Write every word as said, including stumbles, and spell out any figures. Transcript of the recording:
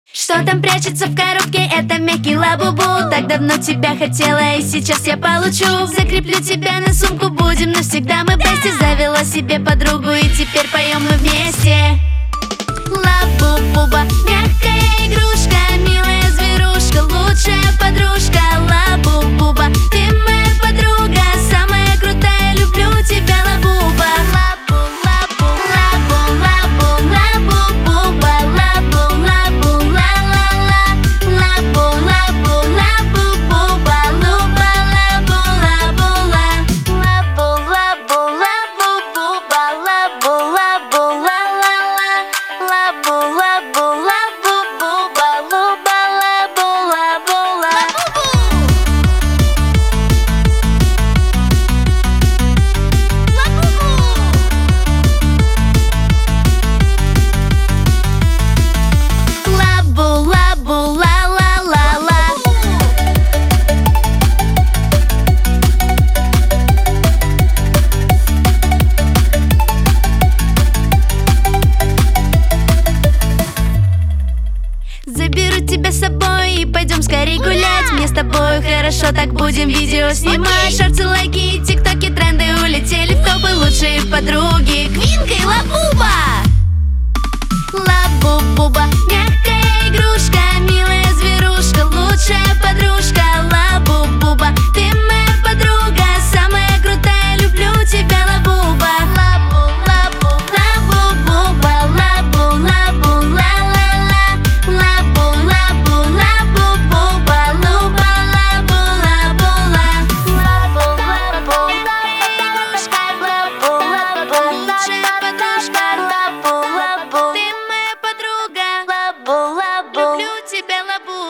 Что там прячется в коробке? Это мягкий лабубу. Так давно тебя хотела, и сейчас я получу. Закреплю тебя на сумку, будем навсегда мы вместе. Завела себе подругу, и теперь поем мы вместе. Лабубуба, мягкая игрушка, милая зверушка, лучшая подружка. Лабубуба, ты моя подруга, самая крутая, люблю тебя, лабуба. Лабу, лабу, лабу, лабу, лабубуба, лабу, лабу, ла-ла-ла. Лабу, лабу, лабубуба, луба, лабу, лабу-ла. Лабу, лабу, лабубуба, лабу, лабу, ла-ла-ла. Лабу, лабу, лабубуба, луба, лабу, лабу-ла. Лабу, лабу, ла-ла-ла-ла. Заберу тебя с собой и пойдем скорей гулять. Мне с тобой хорошо, так будем видео снимать. Шорты, лайки и тиктоки, тренды улетели в топы. Лучшие подруги Квинка и Лабуба. Лабубуба, мягкая игрушка, милая зверушка, лучшая подружка. Лабубуба, ты моя подруга, самая крутая, люблю тебя, лабуба. Лабу, лабу, лабубуба, лабу, лабу, ла-ла-ла. Лабу, лабу, лабубуба, луба, лабу, лабу-ла. Лабу, лабу, игрушка, лабу, лабу, лучшая подружка. Лабу, лабу, ты моя подруга. Лабу, лабу, люблю тебя, лабу.